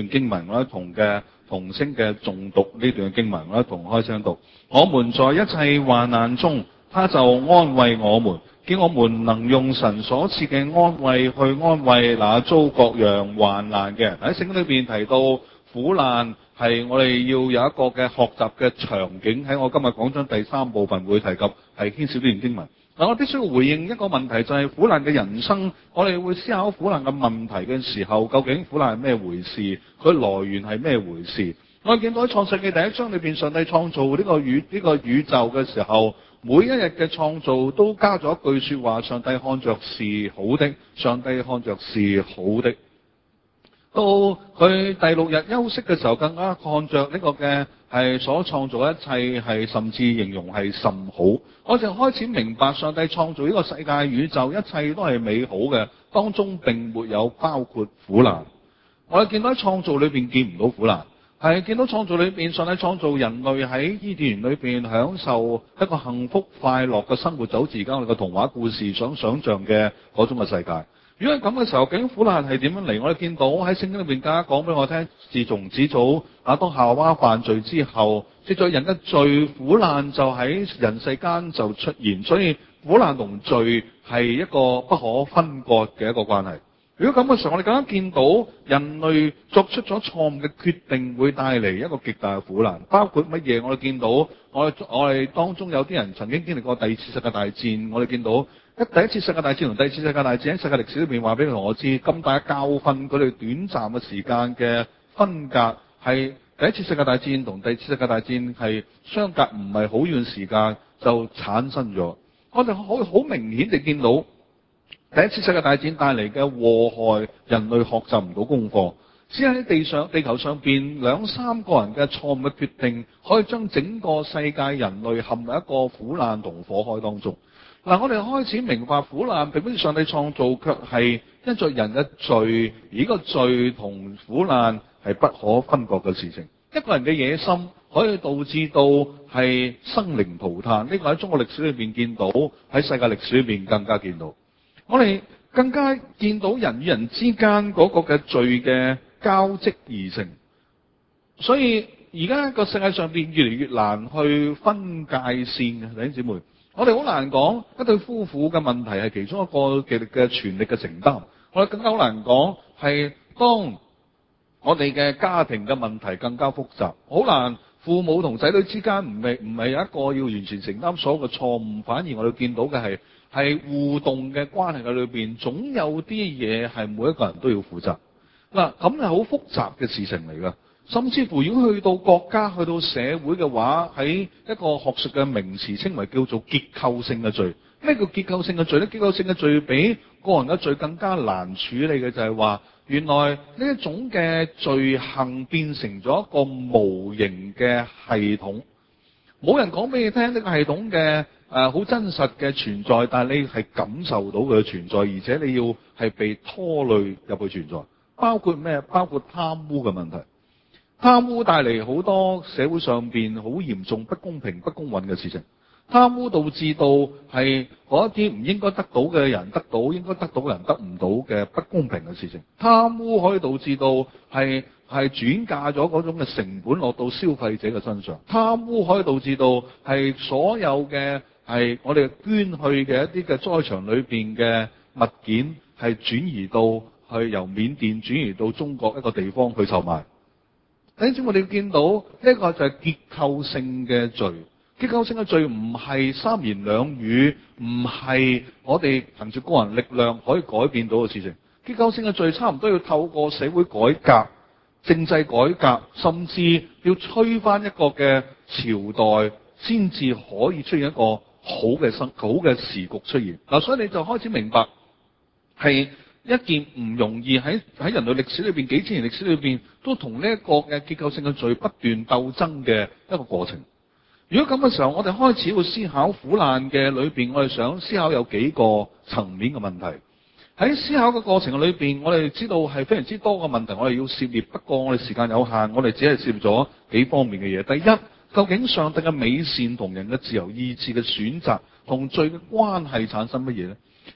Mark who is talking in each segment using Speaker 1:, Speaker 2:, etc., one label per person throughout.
Speaker 1: 經文，我一同聲嘅誦讀呢段經文，我一同開聲讀。我們在一切患難中，他就安慰我們，叫我們能用神所賜嘅安慰去安慰那遭各樣患難嘅人。喺聖經裏邊提到苦難係我哋要有一個嘅學習嘅場景，喺我今日講章第3部分會提及，係牽涉呢段經文。嗱，我必須要回應一個問題，就係苦難嘅人生。我哋會思考苦難嘅問題嘅時候，究竟苦難係咩回事？佢來源係咩回事？我哋見到喺創世記第1章裏邊，上帝創造呢個宇宙嘅時候，每一日嘅創造都加咗一句說話：上帝看着是好的，上帝看着是好的。到佢第6日休息嘅時候，更加看着呢個嘅係所創造一切係甚至形容係甚好。我就開始明白上帝創造呢個世界宇宙一切都係美好嘅，當中並沒有包括苦難。我哋見到喺創造裏邊見唔到苦難，係見到創造裏邊上帝創造人類喺伊甸園裏邊享受一個幸福快樂嘅生活，就好似而家我哋嘅童話故事想象嘅嗰種嘅世界。如果係咁嘅時候，究竟苦難係點樣嚟？我哋見到喺聖經裏邊更加講俾我聽，自從始祖亞當夏娃犯罪之後，藉著人嘅罪，苦難就喺人世間就出現。所以苦難同罪係一個不可分割嘅一個關係。如果咁嘅時候，我哋更加見到人類作出咗錯誤嘅決定，會帶嚟一個極大嘅苦難。包括乜嘢？我哋見到我哋當中有啲人曾經經歷過第2次世界大戰。我哋見到第1次世界大戰同第2次世界大戰喺世界歷史裏邊話俾我知，咁大嘅教訓，佢哋短暫嘅時間嘅分隔，係第1次世界大戰同第2次世界大戰係相隔唔係好遠時間就產生咗。我哋可以好明顯地見到第1次世界大戰帶嚟嘅禍害，人類學習唔到功課，只係喺地球上邊2-3個人嘅錯誤嘅決定，可以將整個世界人類陷入一個苦難同火海當中。嗱，我哋開始明白苦難並不是上帝創造，卻係因着人嘅罪，而呢個罪同苦難係不可分割嘅事情。一個人嘅野心可以導致到係生靈塗炭，呢個喺中國歷史裏邊見到，喺世界歷史裏邊更加見到。我哋更加見到人與人之間嗰個嘅罪嘅交織而成，所以而家個世界上邊越嚟越難去分界線嘅，弟兄姊妹。我哋好難講一對夫婦嘅問題係其中一個嘅全力嘅承擔。我哋更加好難講係當我哋嘅家庭嘅問題更加複雜，好難父母同仔女之間唔係一個要完全承擔所有嘅錯誤，反而我哋見到嘅係互動嘅關係嘅裏邊，總有啲嘢係每一個人都要負責。嗱，咁係好複雜嘅事情嚟㗎。甚至乎如果去到國家、去到社會嘅話，喺一個學術嘅名詞稱為叫做結構性嘅罪。咩叫結構性嘅罪呢？結構性嘅罪比個人嘅罪更加難處理嘅就係話，原來呢一種嘅罪行變成咗一個無形嘅系統，冇人講俾你聽呢個系統嘅好真實嘅存在，但係你係感受到佢嘅存在，而且你要係被拖累入去存在。包括咩？包括貪污嘅問題。貪污帶嚟好多社會上邊好嚴重不公平、不公允嘅事情。貪污導致到係嗰一啲唔應該得到嘅人得到，應該得到嘅人得唔到嘅不公平嘅事情。貪污可以導致到係轉嫁咗嗰種嘅成本落到消費者嘅身上。貪污可以導致到係所有嘅係我哋捐去嘅一啲嘅災場裏邊嘅物件係轉移到去由緬甸轉移到中國一個地方去售賣。因此我哋見到呢個就係結構性嘅罪。結構性嘅罪唔係三言兩語，唔係我哋憑住個人力量可以改變到嘅事情。結構性嘅罪差唔多要透過社會改革、政制改革，甚至要吹翻一個嘅朝代，先至可以出現一個好嘅時局出現。嗱，所以你就開始明白係一件唔容易喺人類歷史裏邊幾千年歷史裏邊都同呢一個嘅結構性嘅罪不斷鬥爭嘅一個過程。如果咁嘅時候，我哋開始會思考苦難嘅裏邊，我哋想思考有幾個層面嘅問題。喺思考嘅過程裏邊，我哋知道係非常之多嘅問題，我哋要涉獵。不過我哋時間有限，我哋只係涉獵咗幾方面嘅嘢。第一，究竟上帝嘅美善同人嘅自由意志嘅選擇同罪嘅關係產生乜嘢呢？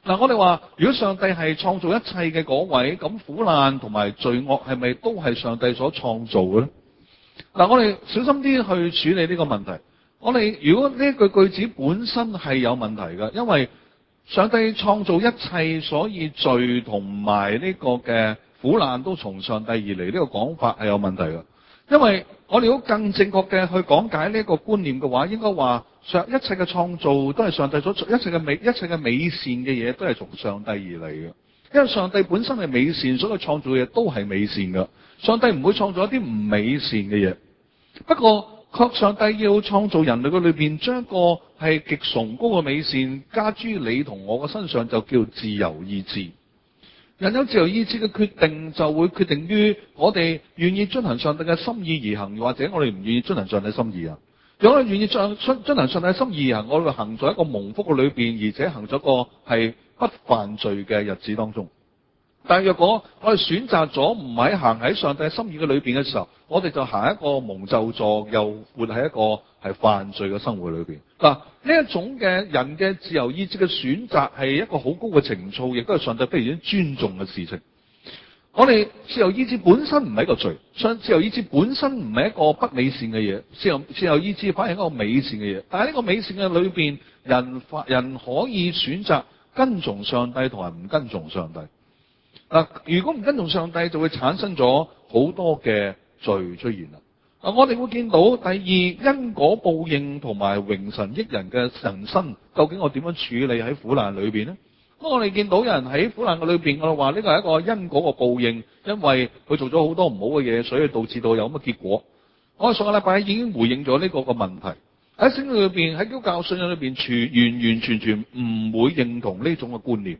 Speaker 1: 嗱，我哋話如果上帝係創造一切嘅嗰位，咁苦難同埋罪惡係咪都係上帝所創造嘅咧？嗱，我哋小心啲去處理呢個問題。我哋如果呢句句子本身係有問題嘅，因為上帝創造一切，所以罪同埋呢個嘅苦難都從上帝而嚟，呢個講法係有問題嘅。因為我哋如果更正確嘅去講解呢個觀念嘅話，應該話一切嘅創造都係上帝所做，一切嘅美善嘅嘢都係從上帝而嚟嘅。因為上帝本身係美善，所以創造嘅嘢都係美善嘅。上帝唔會創造一啲唔美善嘅嘢。不過，確上帝要創造人類嘅裏邊，將一個係極崇高嘅美善加諸你同我嘅身上，就叫自由意志。人有自由意志嘅決定，就會決定於我哋願意遵行上帝嘅心意而行，或者我哋唔願意遵行上帝心意啊。如果我哋願意遵行上帝嘅心意而行，我哋行在一個蒙福嘅裏邊，而且行咗一個係不犯罪嘅日子當中。但若果我哋選擇咗唔係行喺上帝心意嘅裏邊嘅時候，我哋就行一個蒙咒詛，又活喺一個係犯罪嘅生活裏邊。嗱，呢一種嘅人嘅自由意志嘅選擇係一個好高嘅情操，亦都係上帝非常之尊重嘅事情。我哋自由意志本身唔係一個罪，自由意志本身唔係一個不美善嘅嘢，自由意志反而係一個美善嘅嘢。但係呢個美善嘅裏邊，人可以選擇跟從上帝同埋唔跟從上帝。嗱，如果唔跟從上帝，就會產生咗好多嘅罪出現啦。我哋會見到第二，因果報應同埋榮神益人嘅人生，究竟我點樣處理喺苦難裏邊呢？咁我哋見到有人喺苦難嘅裏邊，我哋話呢個係一個因果嘅報應，因為佢做咗好多唔好嘅嘢，所以導致到有咁嘅結果。我哋上個禮拜已經回應咗呢個嘅問題。喺聖經裏邊，喺基督教信仰裏邊，完完全全唔會認同呢種嘅觀念。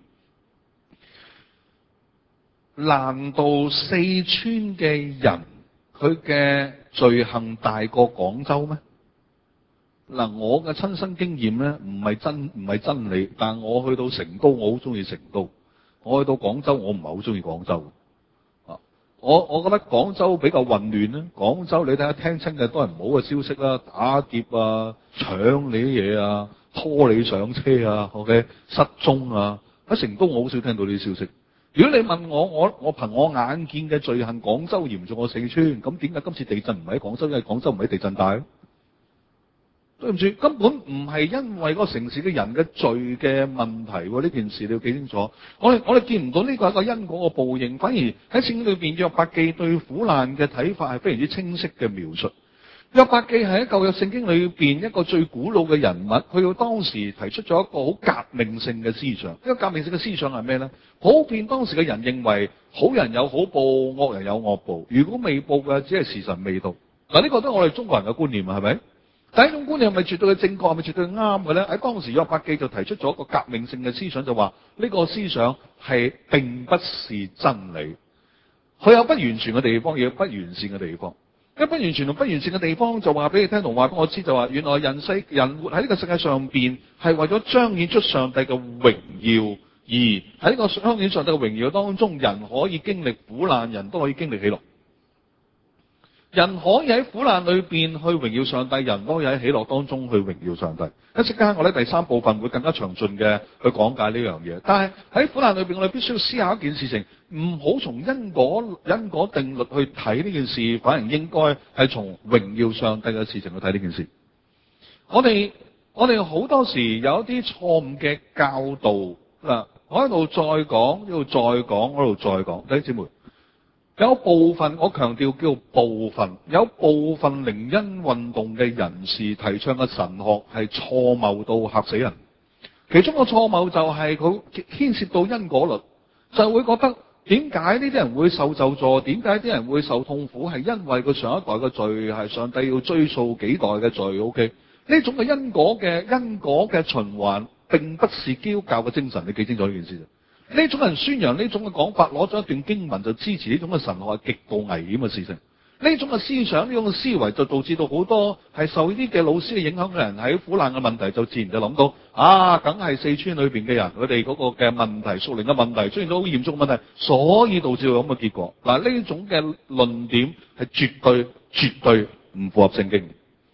Speaker 1: 難道四川嘅人佢嘅罪行大過廣州咩？嗱，我嘅親身經驗咧，唔係真理，但我去到成都，我好中意成都；我去到廣州，我唔係好中意廣州。我覺得廣州比較混亂啦。廣州你睇下聽親嘅都係唔好嘅消息啦，打劫啊、搶你啲嘢啊、拖你上車啊、OK 失蹤啊。喺成都我好少聽到呢啲消息。如果你問我憑我眼見嘅罪行，廣州嚴重過四川，咁點解今次地震唔喺廣州？因為廣州唔係地震帶。對唔住，根本唔係因為嗰個城市嘅人嘅罪嘅問題喎。呢件事你要記清楚。我哋見唔到呢個係一個因果嘅報應，反而喺聖經裏邊約伯記對苦難嘅睇法係非常之清晰嘅描述。約伯記係喺舊約聖經裏邊一個最古老嘅人物，佢到當時提出咗一個好革命性嘅思想。呢個革命性嘅思想係咩呢？普遍當時嘅人認為好人有好報，惡人有惡報。如果未報嘅，只係時辰未到。嗱，呢個都係我哋中國人嘅觀念啊，係咪？第一種觀念係咪絕對嘅正確，係咪絕對啱嘅咧？喺當時約伯記就提出咗一個革命性嘅思想，就話呢個思想係並不是真理，佢有不完全嘅地方，亦有不完善嘅地方。一不完全同不完善嘅地方，就話俾你聽同話俾我知，就話原來人活喺呢個世界上邊係為咗彰顯出上帝嘅榮耀，而喺呢個彰顯上帝嘅榮耀當中，人可以經歷苦難，人都可以經歷喜樂。人可以喺苦難裏邊去榮耀上帝，人都可以喺喜樂當中去榮耀上帝。一陣間我哋第三部分會更加詳盡嘅去講解呢樣嘢。但係喺苦難裏邊，我哋必須要思考一件事情，唔好從因果定律去睇呢件事，反而應該係從榮耀上帝嘅事情去睇呢件事。我哋好多時有一啲錯誤嘅教導嗱，我喺度再講，呢度再講，嗰度再講，弟兄姊妹。有部分，我強調叫部分，有部分靈恩運動嘅人士提倡嘅神學係錯謬到嚇死人。其中個錯謬就係佢牽涉到因果律，就會覺得點解呢啲人會受咒詛，點解啲人會受痛苦，係因為佢上一代嘅罪，係上帝要追溯幾代嘅罪。OK，呢種嘅因果嘅循環並不是基督教嘅精神，你記清楚呢件事。呢種人宣揚呢種嘅講法，攞咗一段經文就支持呢種嘅神學係極度危險嘅事情。呢種嘅思想，呢種嘅思維就導致到好多係受呢啲嘅老師嘅影響嘅人喺苦難嘅問題就自然就諗到梗係四川裏邊嘅人佢哋嗰個嘅問題，屬靈嘅問題出現到好嚴重嘅問題，所以導致到咁嘅結果。嗱，呢種嘅論點係絕對唔符合聖經。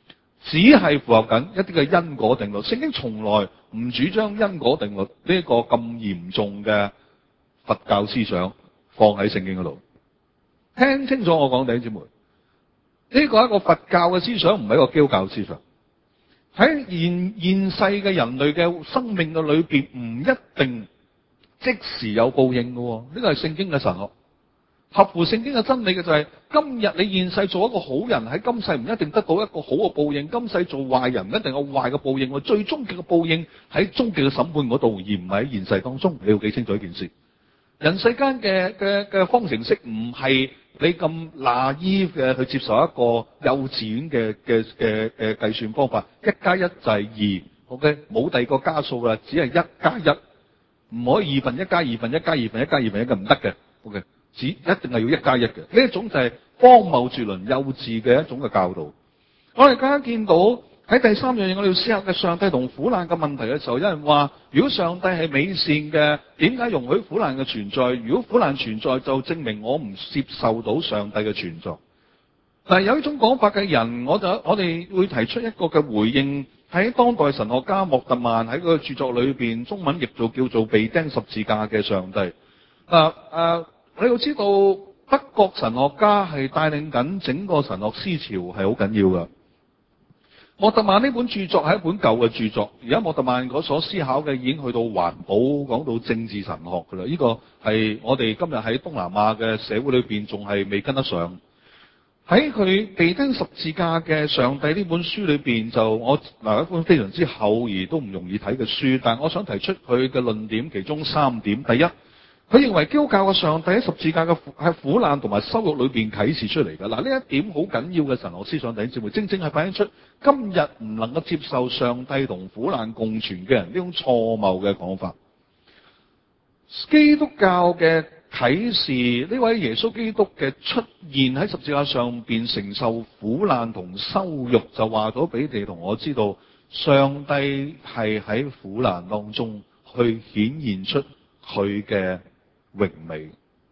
Speaker 1: 只係符合緊一啲嘅因果定律。聖經從來唔主張因果定律呢一個咁嚴重嘅佛教思想放喺聖經嗰度。聽清楚我講，弟兄姊妹，呢個係一個佛教嘅思想，唔係一個基督教思想。喺現世嘅人類嘅生命嘅裏邊，唔一定即時有報應嘅。呢個係聖經嘅神學，合乎聖經嘅真理嘅就係，今日你現世做一個好人，喺今世唔一定得到一個好嘅報應；今世做壞人，唔一定有壞嘅報應。最終極嘅報應喺終極嘅審判嗰度，而唔係喺現世當中。你要記清楚一件事。人世間嘅方程式唔係你咁naive嘅去接受一個幼稚園嘅計算方法，1+1就係2 ，OK， 冇第二個加數啦，只係1+1，唔可以2分1加2分1加2分1加2分1嘅，唔得嘅 ，OK， 一定係要1+1嘅。呢一種就係荒謬絕倫、幼稚嘅一種嘅教導。我哋更加見到喺第三樣嘢，我哋要思考嘅上帝同苦難嘅問題嘅時候，有人話：如果上帝係美善嘅，點解容許苦難嘅存在？如果苦難存在，就證明我唔接受到上帝嘅存在。但係有一種講法嘅人，我哋會提出一個嘅回應，喺當代神學家莫特曼喺個著作裏邊，中文譯做叫做被釘十字架嘅上帝。你要知道，德國神學家係帶領緊整個神學思潮係好緊要㗎。莫特曼呢本著作係一本舊嘅著作，而家莫特曼嗰所思考嘅已經去到環保，講到政治神學㗎啦。呢個係我哋今日喺東南亞嘅社會裏邊仲係未跟得上。喺佢被釘十字架嘅上帝呢本書裏邊，一本非常之厚而都唔容易睇嘅書，但係我想提出佢嘅論點，其中3點。第一，佢認為基督教嘅上帝喺十字架嘅喺苦難同埋羞辱裏邊啟示出嚟嘅。嗱，呢一點好緊要嘅神學思想，弟兄姊妹，正正係反映出今日唔能夠接受上帝同苦難共存嘅人呢種錯謬嘅講法。基督教嘅啟示，呢位耶穌基督嘅出現喺十字架上邊承受苦難同羞辱，就話咗俾你同我知道，上帝係喺苦難當中去顯現出佢嘅榮美。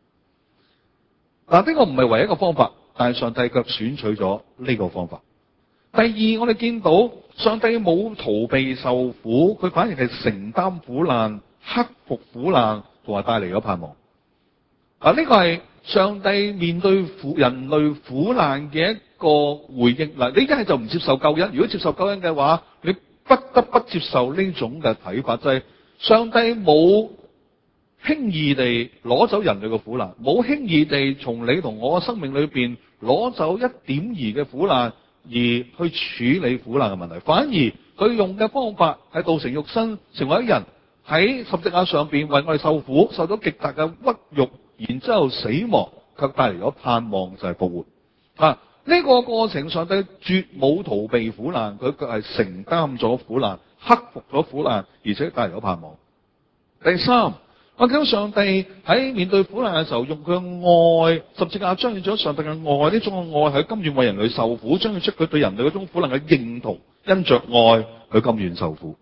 Speaker 1: 嗱，呢個唔係唯一一個方法，但係上帝卻選取咗呢個方法。第二，我哋見到上帝冇逃避受苦，佢反而係承擔苦難、克服苦難，同埋帶嚟咗盼望。呢個係上帝面對人類苦難嘅一個回應。嗱，你一係就唔接受救恩，如果接受救恩嘅話，你不得不接受呢種嘅睇法，就係上帝冇輕易地攞走人類嘅苦難，冇輕易地從你同我嘅生命裏邊攞走1點兒嘅苦難而去處理苦難嘅問題，反而佢用嘅方法係道成肉身，成為一人喺十字架上邊為我哋受苦，受咗極大嘅屈辱，然之後死亡，卻帶嚟咗盼望，就係復活。呢個過程上帝絕冇逃避苦難，佢卻係承擔咗苦難，克服咗苦難，而且帶嚟咗盼望。第三，我見到上帝喺面對苦難嘅時候，用佢嘅愛，十字架彰顯咗上帝嘅愛，呢種嘅愛係甘願為人類受苦，彰顯出佢對人類嗰種苦難嘅認同，因着愛佢甘願受苦。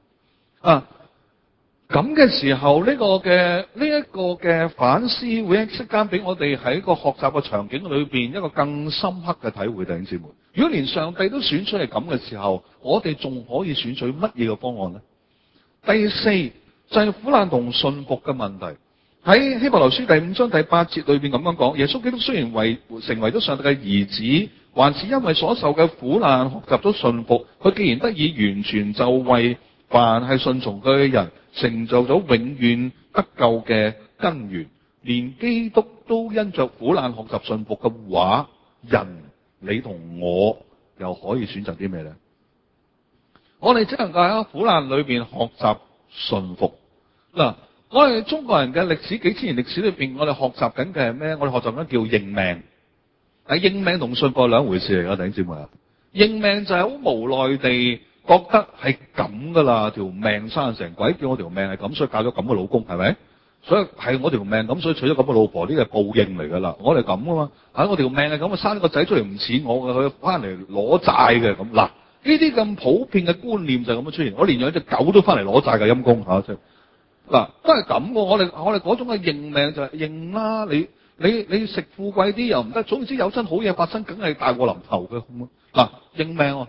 Speaker 1: 咁嘅時候，呢一個嘅反思會一息間俾我哋喺個學習嘅場景裏邊一個更深刻嘅體會。弟兄姊妹，如果連上帝都選出嚟咁嘅時候，我哋仲可以選取乜嘢嘅方案呢？第四就係苦難同信服嘅問題。喺希伯來書第5章第8節裏邊咁樣講，耶穌基督雖然成為咗上帝嘅兒子，還是因為所受嘅苦難學習咗信服。佢既然得以完全，就為凡係順從佢嘅人成就咗永遠得救嘅根源。連基督都因着苦難學習信服嘅話，你同我又可以選擇啲咩呢？我哋只能夠喺苦難裏邊學習信服。嗱，我哋中國人嘅歷史幾千年歷史裏邊，我哋學習緊嘅係咩？我哋學習緊叫認命。認命同信服係兩回事嚟㗎，弟兄姊妹啊！認命就係好無奈地覺得係咁噶啦，條命生成鬼叫我條命係咁，所以嫁咗咁嘅老公，係咪？所以係我條命咁，所以娶咗咁嘅老婆，呢個係報應嚟噶啦。我哋咁噶嘛，我條命係咁，生咗個仔出嚟唔似我嘅，佢翻嚟攞債嘅咁。嗱，呢啲咁普遍嘅觀念就係咁樣出現。我連養隻狗都翻嚟攞債嘅陰公嚇，嗱都係咁嘅。我哋嗰種嘅認命就係認啦，你食富貴啲又唔得，總之有真好嘢發生，梗係大禍臨頭嘅。嗱，認命。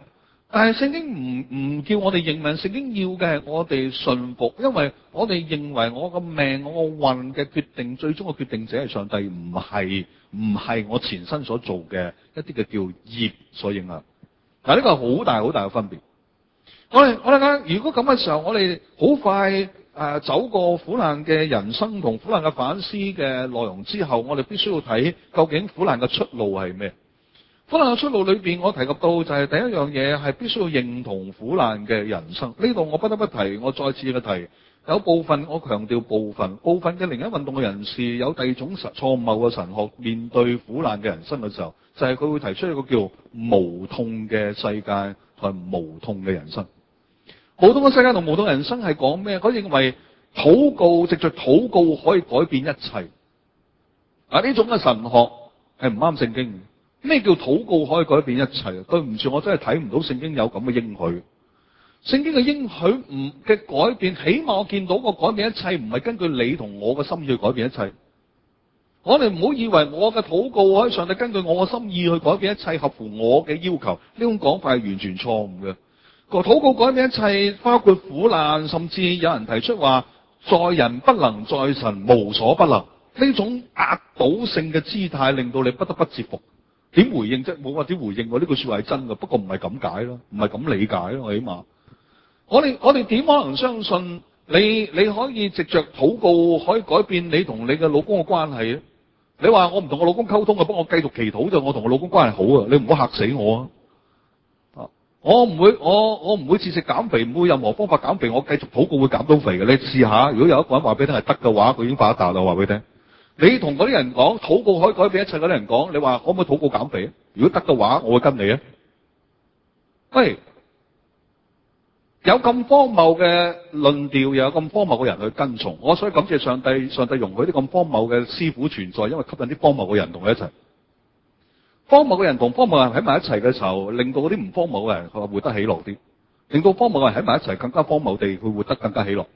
Speaker 1: 但係聖經唔叫我哋認命，聖經要嘅係我哋順服，因為我哋認為我個命、我個運嘅決定，最終嘅決定者係上帝，唔係我前身所做嘅一啲嘅叫業所影響。嗱，呢個係好大好大嘅分別。我哋講，如果咁嘅時候，我哋好快走過苦難嘅人生同苦難嘅反思嘅內容之後，我哋必須要睇究竟苦難嘅出路係咩？苦難嘅出路裏邊，我提及到就係第一樣嘢係必須要認同苦難嘅人生。呢度我不得不提，我再次嘅提，有部分我強調部分嘅靈恩運動嘅人士有第二種錯誤嘅神學，面對苦難嘅人生嘅時候，就係佢會提出一個叫無痛嘅世界同埋無痛嘅人生。無痛嘅世界同無痛嘅人生係講咩？佢認為禱告，藉着禱告可以改變一切。呢種嘅神學係唔啱聖經嘅。咩叫禱告可以改變一切？對唔住，我真係睇唔到聖經有咁嘅應許。聖經嘅應許嘅改變，起碼我見到個改變一切唔係根據你同我嘅心意去改變一切。我哋唔好以為我嘅禱告可以上帝根據我嘅心意去改變一切，合乎我嘅要求。呢種講法係完全錯誤嘅。個禱告改變一切，包括苦難，甚至有人提出話，在人不能，在神無所不能。呢種壓倒性嘅姿態，令到你不得不折服。點回應啫？冇話點回應喎？呢句說話係真嘅，不過唔係咁解咯，唔係咁理解咯。起碼我哋點可能相信你可以藉着禱告可以改變你同你嘅老公嘅關係咧？你話我唔同我老公溝通啊，幫我繼續祈禱就我同我老公關係好啊？你唔好嚇死我啊！我唔會節食減肥，唔會任何方法減肥，我繼續禱告會減到肥嘅。你試下，如果有一個人話俾你聽係得嘅話，佢已經發一達啦。我話俾你聽。你同嗰啲人講禱告可以改變一切嗰啲人講，你話可唔可以禱告減肥啊？如果得嘅話，我會跟你啊。喂，有咁荒謬嘅論調，又有咁荒謬嘅人去跟從，我所以感謝上帝，上帝容許啲咁荒謬嘅師傅存在，因為吸引啲荒謬嘅人同佢一齊。荒謬嘅人同荒謬嘅人喺埋一齊嘅時候，令到嗰啲唔荒謬嘅人佢活得喜樂啲，令到荒謬嘅人喺埋一齊更加荒謬地佢活得更加喜樂。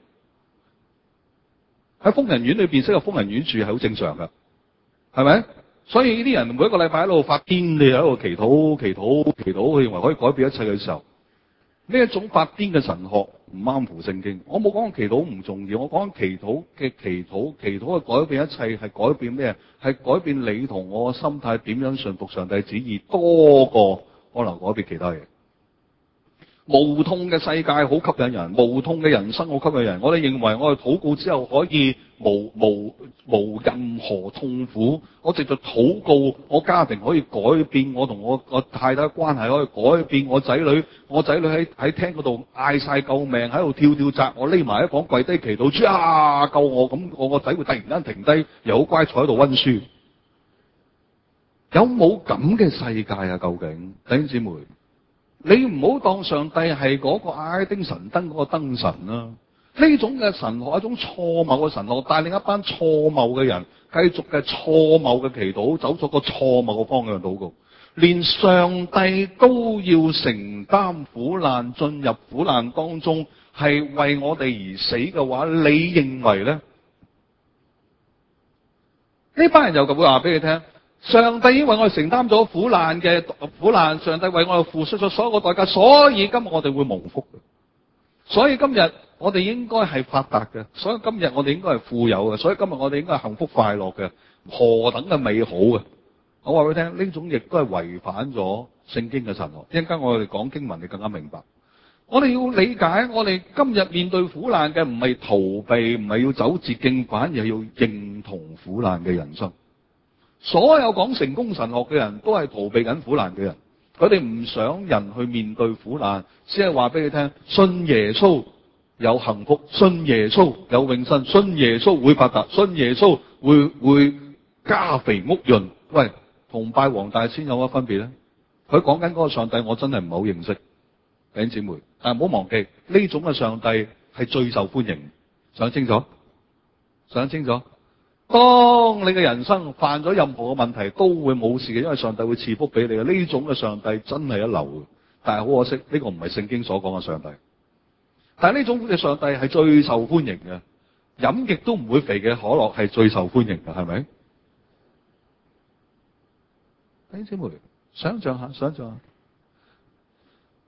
Speaker 1: 喺瘋人院裏邊識個瘋人院住係好正常噶，係咪？所以呢啲人每一個禮拜喺度發癲，你喺度祈禱，佢認為可以改變一切嘅時候，呢一種發癲嘅神學唔啱乎聖經。我冇講祈禱唔重要，我講祈禱嘅改變一切係改變咩？係改變你同我嘅心態點樣順服上帝旨意，多過可能改變其他嘢。無痛嘅世界好吸引人，無痛嘅人生好吸引人。我哋認為我哋禱告之後可以無任何痛苦，我藉着禱告，我家庭可以改變，我同我太太嘅關係可以改變，我仔女喺廳嗰度嗌晒救命，喺度跳紮，我匿埋一房跪低祈禱，救我！咁我個仔會突然間停低，又好乖坐喺度溫書。有冇咁嘅世界啊？究竟弟兄姊妹？你唔好當上帝係嗰個阿拉丁神燈嗰個燈神啦，呢種嘅神學係一種錯謬嘅神學，帶領一班錯謬嘅人繼續嘅錯謬嘅祈禱，走咗個錯謬嘅方向禱告，連上帝都要承擔苦難，進入苦難當中係為我哋而死嘅話，你認為咧？呢班人又會話俾你聽。上帝已經為我哋承擔咗苦難，上帝為我哋付出咗所有嘅代價，所以今日我哋會蒙福嘅，所以今日我哋應該係發達嘅，所以今日我哋應該係富有嘅，所以今日我哋應該係幸福快樂嘅，何等嘅美好嘅！我話俾你聽，呢種亦都係違反咗聖經嘅神學。一陣間我哋講經文，你更加明白。我哋要理解，我哋今日面對苦難嘅唔係逃避，唔係要走捷徑，反而係要認同苦難嘅人生。所有講成功神學嘅人都係逃避緊苦難嘅人，佢哋唔想人去面對苦難，只係話俾你聽，信耶穌有幸福，信耶穌有永生，信耶穌會發達，信耶穌會家肥屋潤。喂，同拜黃大仙有乜分別咧？佢講緊嗰個上帝，我真係唔係好認識，弟兄姊妹，但係唔好忘記呢種嘅上帝係最受歡迎。想清楚？當你嘅人生犯咗任何嘅問題，都會冇事嘅，因為上帝會賜福俾你嘅。呢種嘅上帝真係一流嘅，但係好可惜，呢個唔係聖經所講嘅上帝。但係呢種嘅上帝係最受歡迎嘅，飲極都唔會肥嘅可樂係最受歡迎嘅，係咪？弟兄姊妹，想象下，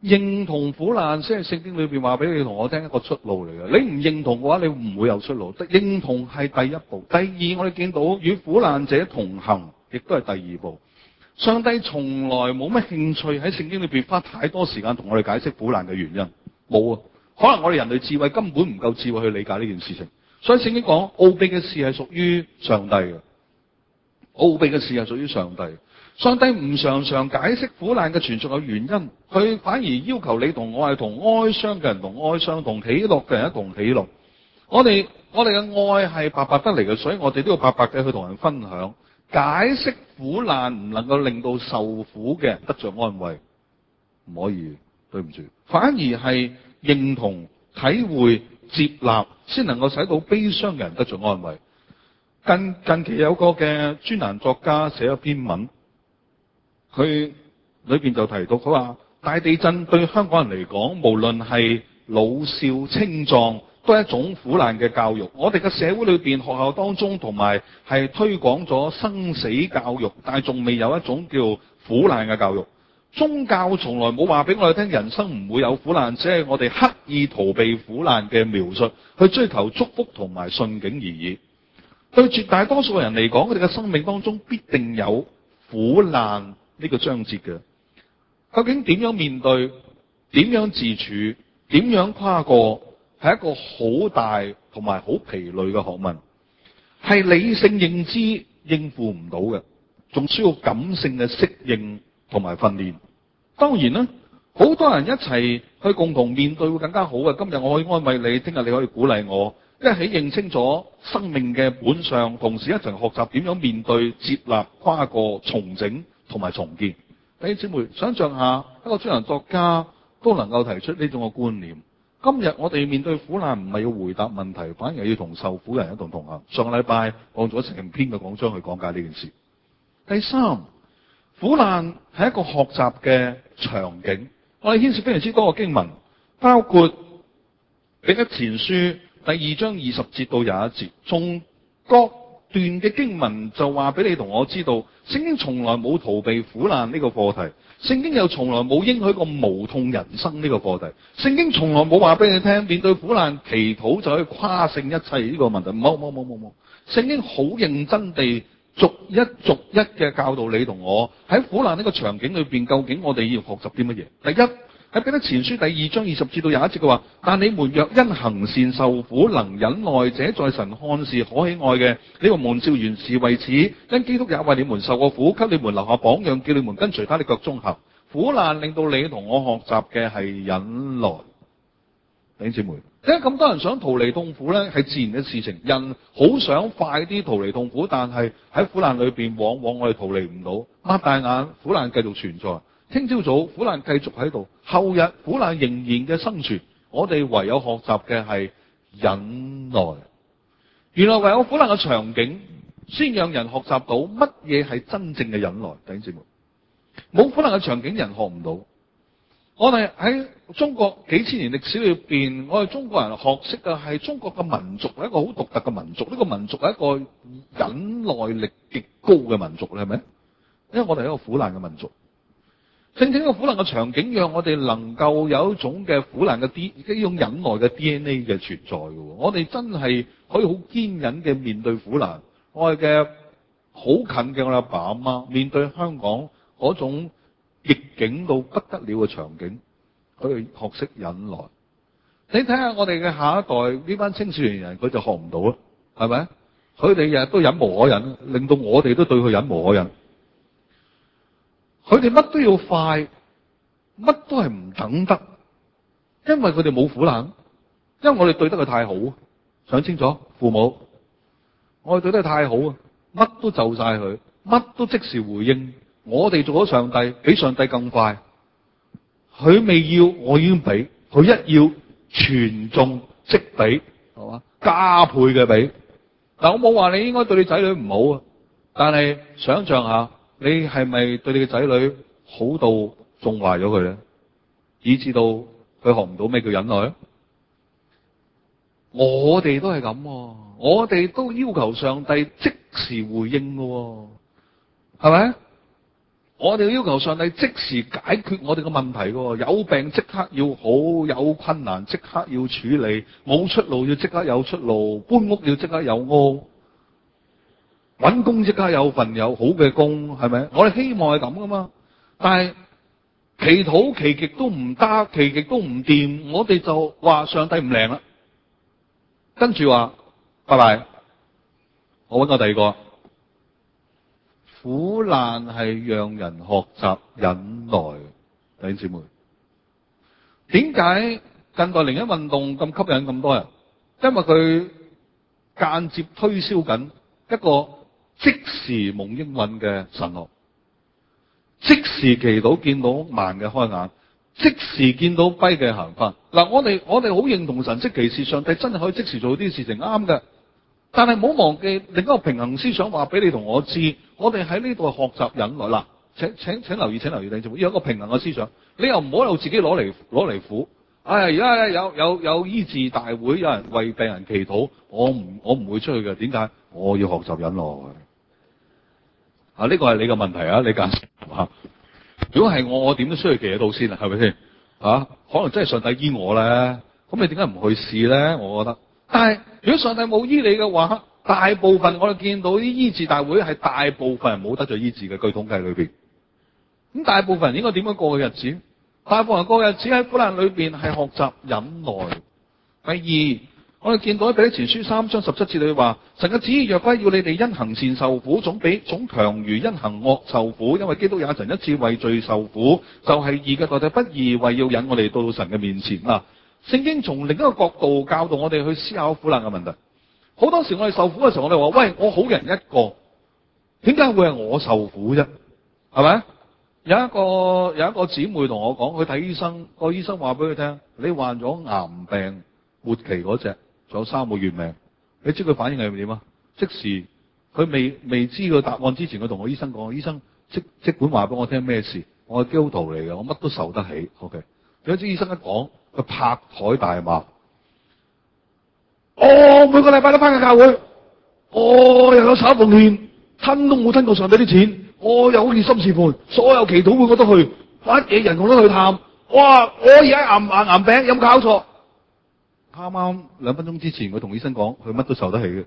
Speaker 1: 認同苦難先係聖經裏邊話俾你同我聽一個出路嚟嘅。你唔認同嘅話，你唔會有出路。認同係第一步。第二，我哋見到與苦難者同行，亦都係第二步。上帝從來冇乜興趣喺聖經裏邊花太多時間同我哋解釋苦難嘅原因，冇啊。可能我哋人類智慧根本唔夠智慧去理解呢件事情。所以聖經講奧秘嘅事係屬於上帝嘅，奧秘嘅事係屬於上帝。上帝唔常常解釋苦難嘅存在嘅原因，佢反而要求你同我係同哀傷嘅人同哀傷，同喜樂嘅人一同喜樂。我哋嘅愛係白白得嚟嘅，所以我哋都要白白嘅去同人分享。解釋苦難唔能夠令到受苦嘅人得着安慰，唔可以，對唔住。反而係認同、體會、接納，先能夠使到悲傷嘅人得着安慰。近期有個嘅專欄作家寫咗篇文。佢裏邊就提到，佢話大地震對香港人嚟講，無論係老少青壯，都係一種苦難嘅教育。我哋嘅社會裏邊，學校當中同埋係推廣咗生死教育，但係仲未有一種叫苦難嘅教育。宗教從來冇話俾我哋聽，人生唔會有苦難，只係我哋刻意逃避苦難嘅描述，去追求祝福同埋順境而已。對絕大多數人嚟講，佢哋嘅生命當中必定有苦難呢個章節嘅。究竟點樣面對、點樣自處、點樣跨過，係一個好大同埋好疲累嘅學問，係理性認知應付唔到嘅，仲需要感性嘅適應同埋訓練。當然啦，好多人一齊去共同面對會更加好嘅。今日我可以安慰你，聽日你可以鼓勵我，一起認清楚生命嘅本相，同時一齊學習點樣面對、接納、跨過、重整同埋重建。弟兄姊妹，想象下一個專欄作家都能夠提出呢種嘅觀念。今日我哋面對苦難，唔係要回答問題，反而要同受苦嘅人一同同行。上個禮拜講咗成篇嘅講章去講解呢件事。第三，苦難係一個學習嘅場景。我哋牽涉非常之多嘅經文，包括彼得前書第2章20節到21節，從各段嘅經文就話俾你同我知道，聖經從來冇逃避苦難呢個課題，聖經又從來冇應許過無痛人生呢個課題，聖經從來冇話俾你聽，面對苦難祈禱就可以跨勝一切呢個問題。冇，聖經好認真地逐一嘅教導你同我喺苦難呢個場景裏邊，究竟我哋要學習啲乜嘢？第一，喺彼得前書第2章20節到21節嘅話，但你們若因行善受苦，能忍耐，這在神看是可喜愛嘅。你們蒙召原是為此，因基督也為你們受過苦，給你們留下榜樣，叫你們跟隨他的腳蹤行。苦難令到你同我學習嘅係忍耐。弟兄姊妹，點解咁多人想逃離痛苦呢？係自然嘅事情，人好想快啲逃離痛苦，但係喺苦難裏邊，往往我哋逃離唔到。擘大眼，苦難繼續存在。聽朝早苦難繼續喺度，後日苦難仍然嘅生存，我哋唯有學習嘅係忍耐。原來唯有苦難嘅場景，先讓人學習到乜嘢係真正嘅忍耐。弟兄姊妹，冇苦難嘅場景，人學唔到。我哋喺中國幾千年歷史裏邊，我哋中國人學識嘅係中國嘅民族係一個好獨特嘅民族。呢個民族係一個忍耐力極高嘅民族，係咪？因為我哋係一個苦難嘅民族。正正呢個苦難嘅場景，讓我哋能夠有一種嘅苦難嘅呢種忍耐嘅 DNA 嘅存在嘅。我哋真係可以好堅忍嘅面對苦難。我哋嘅好近嘅我哋阿爸阿媽面對香港嗰種逆境到不得了嘅場景，佢哋學識忍耐。你睇下我哋嘅下一代呢班青少年人，佢就學唔到啦，係咪？佢哋日日都忍無可忍，令到我哋都對佢忍無可忍。佢哋乜都要快，乜都係唔等得，因為佢哋冇苦難，因為我哋對得佢太好。想清楚，父母，我哋對得佢太好啊，乜都就晒佢，乜都即時回應。我哋做咗上帝，比上帝更快。佢未要，我已經俾；佢一要，全眾即俾，係嘛？加倍嘅俾。但我冇話你應該對你仔女唔好啊，但係想象下。你係咪對你嘅仔女好到縱壞咗佢咧？以至到佢學唔到咩叫忍耐？我哋都係咁，我哋都要求上帝即時回應嘅，係咪？ 我哋要求上帝即時解決我哋嘅問題喎，有病即刻要好，有困難即刻要處理，冇出路要即刻有出路，搬屋要即刻有屋，搵工即刻有份有好嘅工，係咪？我哋希望係咁噶嘛，但係祈禱祈極都唔得，祈極都唔掂，我哋就話上帝唔靈啦，跟住話拜拜，我搵個第二個。苦難係讓人學習忍耐，弟兄姊妹。點解近代靈恩運動咁吸引咁多人？因為佢間接推銷緊一個即時蒙應允嘅神學，即時祈禱見到盲嘅開眼，即時見到跛嘅行返。嗱，我哋好認同神蹟奇事，上帝真係可以即時做啲事情，啱嘅。但係唔好忘記另一個平衡思想，話俾你同我知，我哋喺呢度學習忍耐啦。請留意，弟兄姊妹，要有一個平衡嘅思想。你又唔好又自己攞嚟苦。而家有醫治大會，有人為病人祈禱，我唔會出去嘅。點解？我要學習忍耐。呢個係你嘅問題啊！你解釋。如果係我點都需要祈禱先啊？係咪先？可能真係上帝醫我咧。咁你點解唔去試咧？我覺得。但係如果上帝冇醫你嘅話，大部分我哋見到啲醫治大會係大部分人冇得咗醫治嘅，據統計裏邊。咁大部分人應該點樣過嘅日子？大部分人過嘅日子喺苦難裏邊係學習忍耐。第二，我哋見到喺彼得前書3章17節裏話，神嘅旨意若歸要你哋因行善受苦，總強如因行惡受苦，因為基督也曾一次為罪受苦，就係義嘅代替不義，為要引我哋到神嘅面前啊！聖經從另一個角度教導我哋去思考苦難嘅問題。好多時我哋受苦嘅時候，我哋話：喂，我好人一個，點解會係我受苦啫？係咪？有一個姊妹同我講，佢睇醫生，個醫生話俾佢聽：你患咗癌病末期嗰隻，仲有3個月命。你知佢反應係點啊？即時佢未知個答案之前，佢同個醫生講：醫生即管話俾我聽咩事？我係基督徒嚟嘅，我乜都受得起。OK。有啲醫生一講，佢拍台大罵：每個禮拜都返去教會，又有撒奉獻，吞都冇吞過上帝啲錢，我又好熱心侍奉，所有祈禱會我都去，乜嘢人我都去探。我而家癌病，有冇搞錯？啱啱2分鐘之前，佢同醫生講，佢乜都受得起嘅。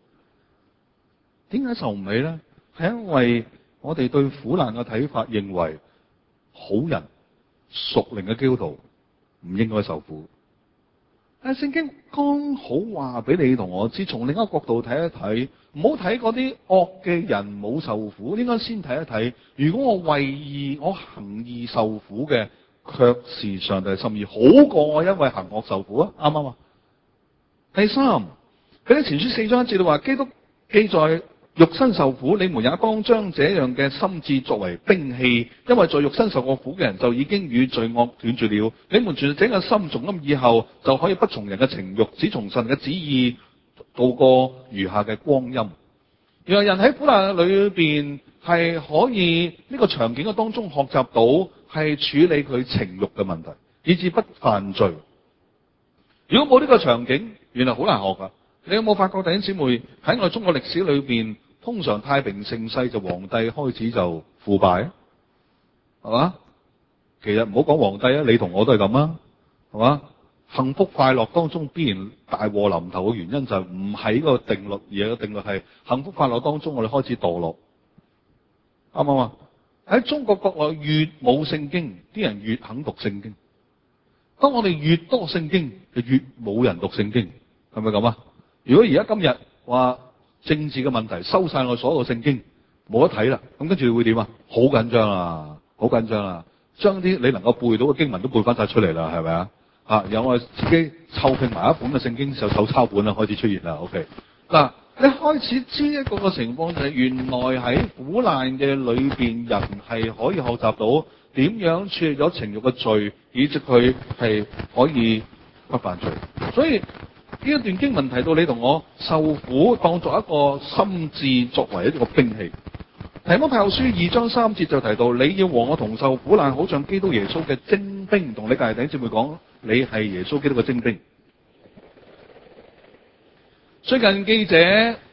Speaker 1: 點解受唔起咧？係因為我哋對苦難嘅睇法，認為好人屬靈嘅基督徒唔應該受苦。但係聖經剛好話俾你同我知，從另一個角度睇一睇，唔好睇嗰啲惡嘅人冇受苦，應該先睇一睇，如果我為義我行義受苦嘅，卻是上帝心意，好過我因為行惡受苦啊！啱唔啱啊？第三，彼得前書4章1節話，基督既在肉身受苦，你們也當將這樣嘅心志作為兵器，因為在肉身受過苦嘅人就已經與罪惡斷絕了。你們存整個心，從今以後就可以不從人嘅情慾，只從神嘅旨意度過餘下嘅光陰。原來人喺苦難裏邊係可以呢個場景嘅當中學習到係處理佢情慾嘅問題，以致不犯罪。如果冇呢個場景，原來好難學噶。你有冇發覺弟兄姊妹喺我哋中國歷史裏邊，通常太平盛世就皇帝開始就腐敗，係嘛？其實唔好講皇帝啊，你同我都係咁啊，係嘛？幸福快樂當中必然大禍臨頭嘅原因就係唔係個定律，而個定律係幸福快樂當中我哋開始墮落，啱唔啱啊？喺中國國內越冇聖經，啲人越肯讀聖經。當我哋越多聖經，就越冇人讀聖經，係咪咁啊？如果而家今日話政治嘅問題收晒我所有聖經冇得睇啦，咁跟住會點啊？好緊張啊，好緊張啊！將啲你能夠背到嘅經文都背翻晒出嚟啦，係咪啊？有我自己湊拼埋一本嘅聖經就手抄本啦，開始出現啦。OK，嗱，你開始知一個情況就係原來喺苦難嘅裏邊，人係可以學習到點樣處理咗情慾嘅罪，以致佢係可以不犯罪。所以呢一段經文提到你同我受苦，當作一個心志，作為一個兵器。提摩太後書2章3節就提到，你要和我同受苦難，好像基督耶穌嘅精兵。同你弟兄姊妹講，你係耶穌基督嘅精兵。最近記者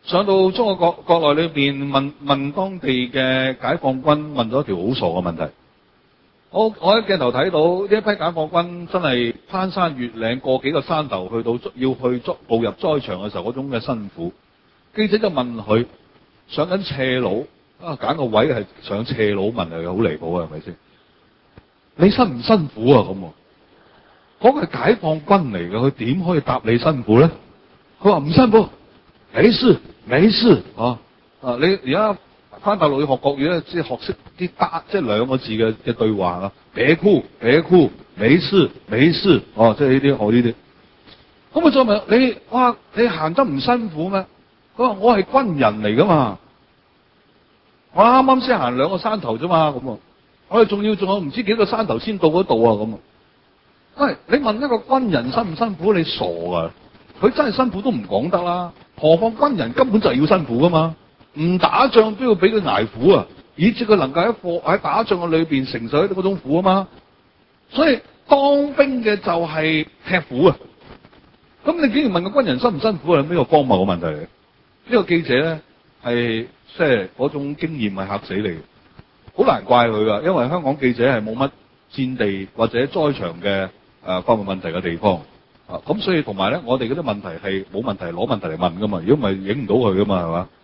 Speaker 1: 上到中國國內裏邊問當地嘅解放軍問咗一條好傻嘅問題。我喺鏡頭睇到呢一批解放軍真係攀山越嶺過幾個山頭去到要去步入災場嘅時候嗰種嘅辛苦。記者就問佢上緊斜路啊，揀個位係上斜路問係好離譜啊，係咪先？你辛唔辛苦啊？咁嗰個係解放軍嚟嘅，佢點可以答你辛苦咧？佢話唔辛苦，沒事沒事啊！你而家翻大陸要學國語咧，即係學識啲即係兩個字嘅對話啊！別哭別哭，沒事沒事哦，即係呢啲學呢啲。咁我再問你，哇！你行得唔辛苦咩？佢話我係軍人嚟噶嘛，我啱啱先行2個山頭啫嘛，咁啊，我哋仲有唔知幾個山頭先到嗰度啊，咁啊。喂，你問一個軍人辛唔辛苦，你傻噶？佢真係辛苦都唔講得啦，何況軍人根本就係要辛苦噶嘛，唔打仗都要俾佢捱苦啊，以至佢能夠喺打仗嘅裏邊承受嗰種苦啊嘛。所以當兵嘅就係吃苦啊。咁你竟然問個軍人辛唔辛苦，係咩個荒謬嘅問題嚟？呢個記者咧係即係嗰種經驗係嚇死你，好難怪佢噶，因為香港記者係冇乜戰地或者災場嘅發問問題嘅地方啊，咁所以同埋咧，我哋嗰啲問題係冇問題攞問題嚟問噶嘛，如果唔係影唔到佢噶嘛，係嘛？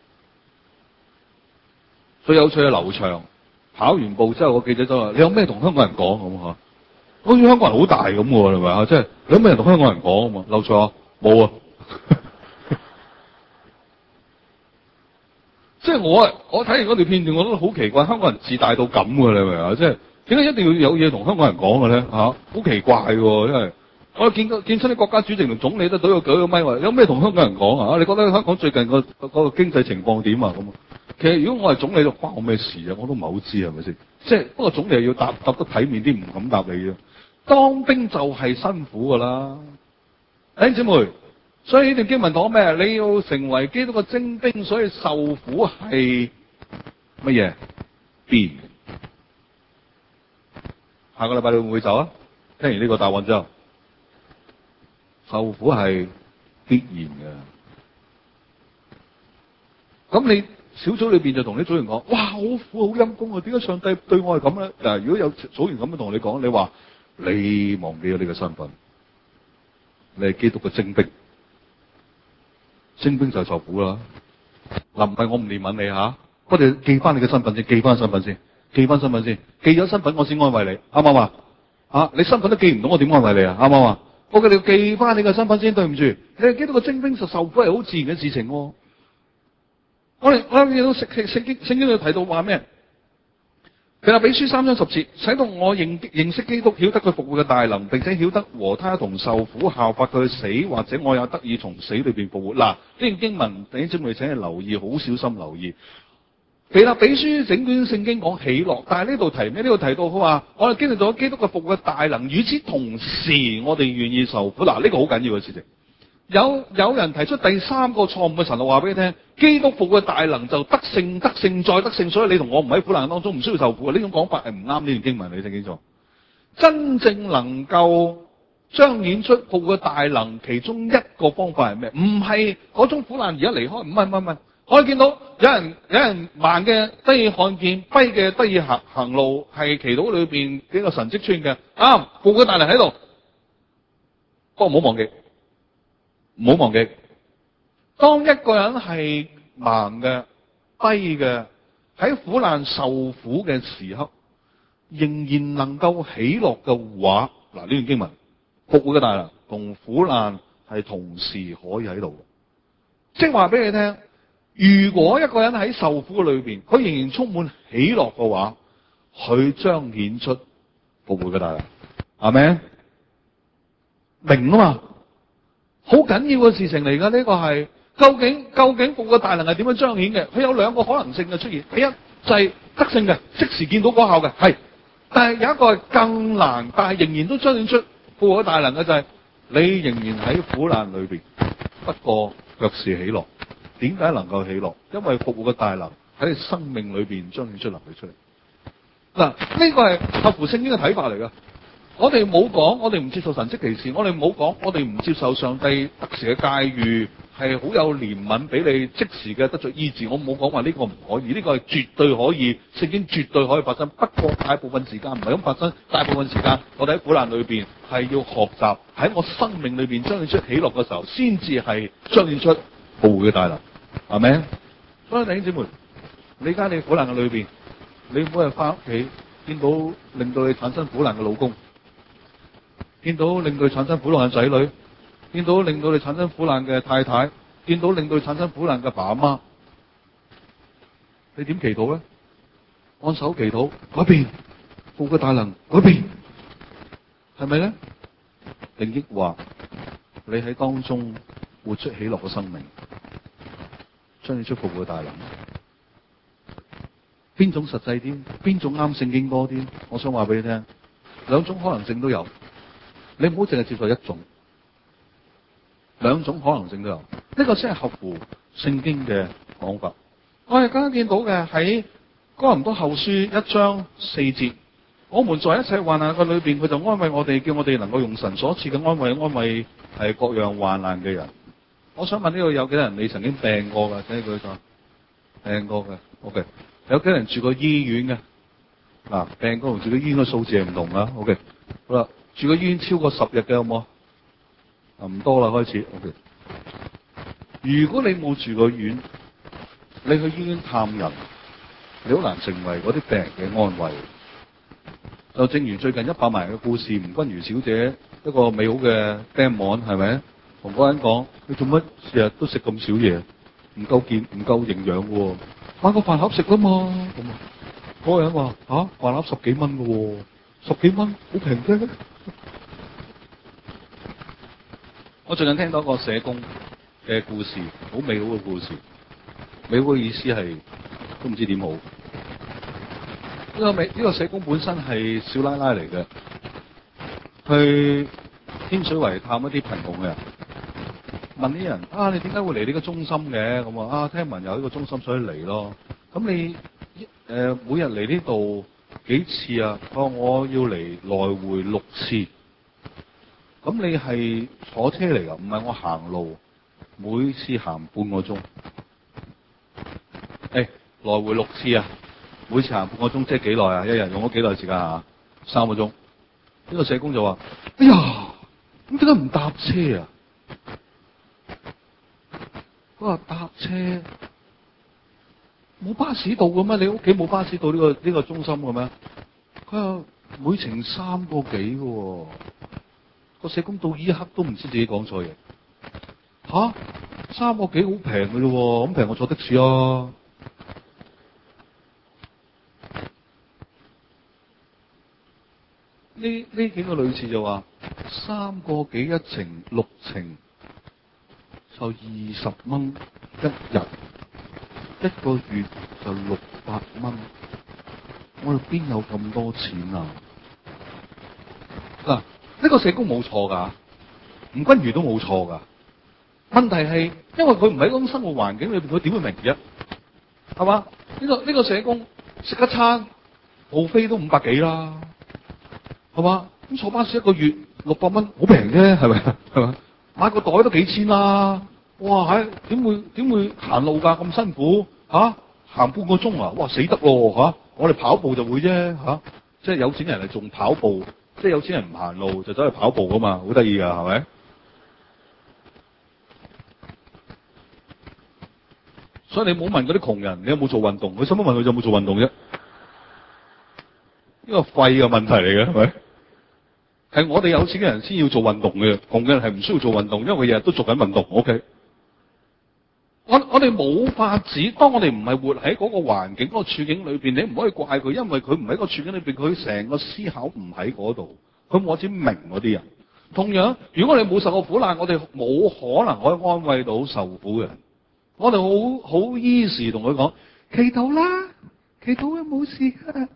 Speaker 1: 最有趣嘅劉翔跑完步之後，個記者就話：你有咩同香港人講咁嚇？好似香港人好大咁喎，係咪啊？即係你有咩人同香港人講咁啊？劉翔冇啊。即係我睇完嗰條片段，我都好奇怪，香港人自大到咁嘅，你明唔明啊？即係點解一定要有嘢同香港人講嘅咧？嚇，好奇怪喎！因為我見親啲國家主席同總理都舉個咪話，有咩同香港人講啊？你覺得香港最近個經濟情況點啊？咁其實如果我係總理，就關我咩事啊？我都唔係好知係咪先？即係不過總理要答得體面啲，唔敢答你啊！當兵就係辛苦㗎啦，弟兄姊妹。所以呢段經文講咩？你要成為基督嘅精兵，所以受苦係乜嘢？必然。下個禮拜你會唔會走啊？聽完呢個答案之後，受苦係必然嘅。咁你小組裏邊就同啲組員講：哇，好苦，好陰功啊！點解上帝對我係咁咧？嗱，如果有組員咁樣同你講，你話你忘記咗你嘅身份，你係基督嘅精兵。精兵就係受苦啦。嗱，唔係我唔憐憫你嚇，我哋記翻你嘅身份先，記翻身份先，記咗身份我先安慰你，啱唔啱啊？啊，你身份都記唔到，我點安慰你啊？啱唔啱啊？我哋要記翻你嘅身份先，對唔住，你係基督嘅精兵，受苦係好自然嘅事情。我見到聖經裏提到話咩？腓立比書3章10節，使到我認識基督，曉得佢復活嘅大能，並且曉得和他同受苦，效法佢死，或者我也得以從死裏邊復活。嗱，呢段經文弟兄姊妹請你留意，好小心留意。腓立比書整卷聖經講喜樂，但係呢度提咩？呢度提到佢話我哋經歷到基督嘅復活嘅大能，與此同時我哋願意受苦。嗱，呢個好緊要嘅事情。有人提出第三個錯誤嘅神學話俾你聽，基督復活嘅大能就得勝再得勝，所以你同我唔喺苦難當中唔需要受苦。呢種講法係唔啱。呢段經文你聽清楚。真正能夠彰顯出復活嘅大能，其中一個方法係咩？唔係嗰種苦難而家離開，唔係。我哋見到有人盲嘅得以看見，跛嘅得以行路，係祈禱裏邊幾個神蹟出現嘅。啱，復活嘅大能喺度，不過唔好忘記，當一個人係盲嘅、跛嘅，喺苦難受苦嘅時刻，仍然能夠喜樂嘅話，嗱，呢段經文復活嘅大能同苦難係同時可以喺度，即係話俾你聽，如果一個人喺受苦嘅裏邊，佢仍然充滿喜樂嘅話，佢彰顯出復活嘅大能，係咪？明啊嘛？好緊要嘅事情嚟㗎，呢個係究竟復活嘅大能係點樣彰顯嘅？佢有兩個可能性嘅出現。第一就係得勝嘅，即時見到果效嘅，係。但係有一個係更難，但係仍然都彰顯出復活嘅大能嘅，就係你仍然喺苦難裏邊，不過卻是喜樂。點解能夠喜樂？因為復活嘅大能喺你生命裏邊彰顯出能力出嚟。嗱，呢個係合乎聖經嘅睇法嚟㗎。我哋冇講，我哋唔接受神蹟奇事，我哋冇講，我哋唔接受上帝特殊嘅介入係好有憐憫俾你即時嘅得着醫治。我冇講話呢個唔可以，呢個係絕對可以，聖經絕對可以發生。不過大部分時間唔係咁發生，大部分時間我哋喺苦難裏邊係要學習喺我生命裏邊彰顯出喜樂嘅時候，先至係彰顯出保護嘅大能，係咪？所以弟兄姊妹，你而家你苦難嘅裏邊，你每日翻屋企見到令到你產生苦難嘅老公，見到令到你產生苦難嘅仔女，見到令到你產生苦難嘅太太，見到令到你產生苦難嘅爸阿媽，你點祈禱咧？按手祈禱，改變，父嘅大能，改變，係咪咧？定抑或你喺當中活出喜樂嘅生命，彰顯出父嘅大能？邊種實際啲？邊種啱聖經多啲？我想話俾你聽，兩種可能性都有，你唔好淨係接受一種。兩種可能性都有，呢個先係合乎聖經嘅講法。我哋剛剛見到嘅喺哥林多後書1章4節，我們在一切患難嘅裏邊，佢就安慰我哋，叫我哋能夠用神所賜嘅安慰係各樣患難嘅人。我想問呢度有幾多人你曾經病過㗎？請舉手。病過嘅 ，OK。有幾多人住過醫院嘅？嗱，病過同住過醫院嘅數字係唔同㗎。OK。好啦，住過醫院超過10日嘅有冇？唔多啦，開始。OK。如果你冇住過院，你去醫院探人，你好難成為嗰啲病人嘅安慰。就正如最近100萬人嘅故事，吳君如小姐一個美好嘅 demo 係咪？同嗰人講：你做乜成日都食咁少嘢？唔夠營養喎，買個飯盒食啦嘛。咁啊，嗰個人話：飯盒10幾蚊嘅喎，10幾蚊好平啫。我最近聽到一個社工嘅故事，好美好嘅故事。美好嘅意思係都唔知點好。呢個社工本身係少奶奶嚟嘅，去天水圍探一啲貧窮嘅人，問啲人：你點解會嚟呢個中心嘅？咁啊，聽聞有呢個中心所以嚟咯。咁你每日嚟呢度幾次啊？我要嚟來回6次。咁你係坐車嚟㗎，唔係我行路，每次行半個鐘。來回6次啊，每次行半個鐘，即係幾耐啊？一日用咗幾耐時間啊？3個鐘。呢個社工就話：哎呀，咁點解唔搭車啊？佢話搭車冇巴士到嘅咩？你屋企冇巴士到呢個中心嘅咩？佢話每程3個幾嘅喎。個社工到呢一刻都唔知自己講錯嘢。3個幾好平嘅啫喎，咁平我坐的士啊。呢幾個女士就話3個幾一程6程就20蚊一日，1個月就600蚊。我哋邊有咁多錢啊？嗱，呢個社工冇錯㗎，吳君如都冇錯㗎。問題係因為佢唔喺嗰種生活環境裏邊，佢點會明啫？係嘛？呢個社工食一餐耗費都500幾啦，係嘛？咁坐巴士1個月600蚊，好平啫，係咪？係嘛？買個袋都幾千啦。哇！點會行路㗎？咁辛苦行半個鐘啊！哇，死得咯我哋跑步就會啫即係有錢人係仲跑步，即係有錢人唔行路就走去跑步㗎嘛，好得意㗎，係咪？所以你冇問嗰啲窮人，你有冇做運動？佢使乜問佢有冇做運動啫？呢個肺嘅問題嚟嘅，係咪？係我哋有錢嘅人先要做運動嘅，窮嘅人係唔需要做運動，因為佢日日都做緊運動。OK， 我哋冇法子，當我哋唔係活喺嗰個環境、嗰個處境裏邊，你唔可以怪佢，因為佢唔喺個處境裏邊，佢成個思考唔喺嗰度，佢冇點明嗰啲人。同樣，如果我哋冇受過苦難，我哋冇可能可以安慰到受苦嘅人。我哋好 easy 同佢講，祈禱啦，祈禱啊，冇事㗎。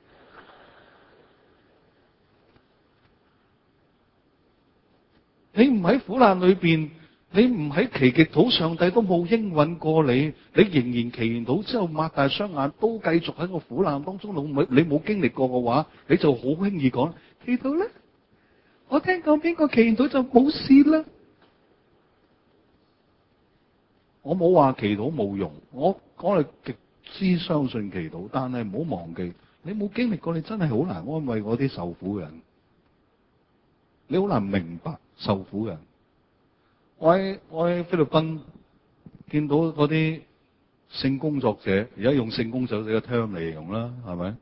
Speaker 1: 你唔喺苦難裏邊，你唔喺祈極禱，上帝都冇應允過你，你仍然祈完禱之後擘大雙眼，都繼續喺個苦難當中，你冇經歷過嘅話，你就好輕易講祈禱啦。我聽講邊個祈完禱就冇事啦。 我冇話祈禱冇用，我哋極之相信祈禱，但係唔好忘記，你冇經歷過，你真係好難安慰嗰啲受苦嘅人，你好難明白受苦嘅人。我喺菲律賓見到嗰啲性工作者，而家用性工作者嘅 term 嚟形容啦，係咪？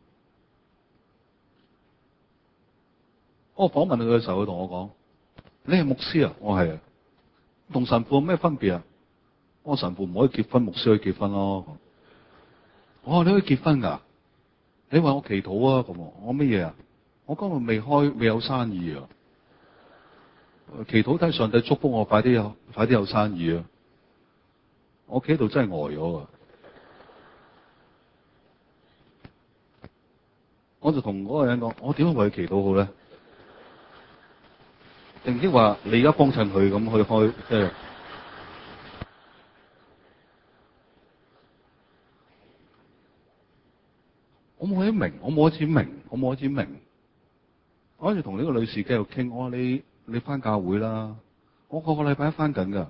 Speaker 1: 我訪問佢嘅時候，佢同我講：你係牧師啊？我係啊。同神父有咩分別啊？我神父唔可以結婚，牧師可以結婚咯。我話你可以結婚㗎？你話我祈禱啊？咁我乜嘢啊？我今日未有生意啊！祈禱睇上帝祝福我快啲有生意啊！我企喺度真係呆咗啊！我就同嗰個人講：我點樣為佢祈禱好咧？定即話你而家幫襯佢咁去開，即係我冇一明，我冇一次明。我一直同呢個女士繼續傾，我話你返教會啦，我個禮拜返緊㗎。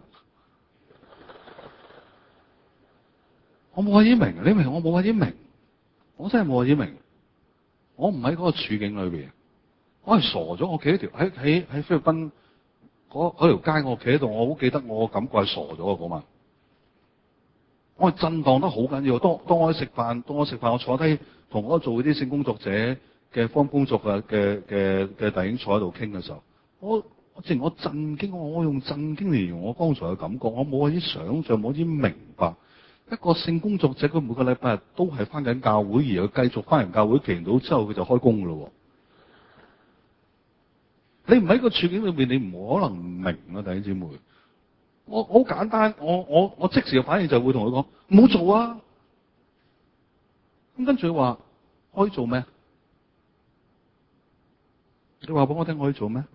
Speaker 1: 我冇一次明，你明我冇一次明，我真係冇一次明。我唔喺嗰個處境裏邊，我係傻咗。我企喺條喺菲律賓嗰條街，我企喺度，我好記得我感覺係傻咗嗰晚。我係震盪得好緊要。當我食飯，我坐低同我做啲性工作者嘅方工作嘅弟兄坐喺度傾嘅時候，我震驚，我用震驚嚟形容我剛才嘅感覺。我冇啲想像，冇啲明白。一個性工作者，佢每個禮拜日都係翻緊教會，而佢繼續翻完教會祈完禱之後，佢就開工噶咯。你唔喺個處境裏邊，你唔可能唔明啊，弟兄姊妹。我好簡單，我即時嘅反應就會同佢講唔好做啊。咁跟住佢話可以做咩？你話俾我聽可以做咩？